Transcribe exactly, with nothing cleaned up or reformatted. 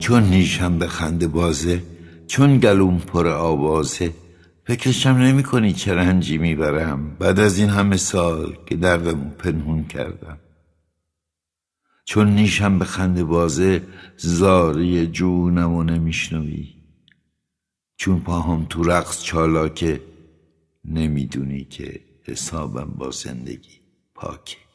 چون نیشم به خنده بازه، چون گلوم پر آوازه، فکرشم نمی کنی چه رنجی میبرم بعد از این همه سال که دردمو پنهون کردم. چون نیشم به خنده بازه، زاری جونمو نمیشنوی. چون پاهم تو رقص چالاکه، نمیدونی که حسابم با زندگی پاکه.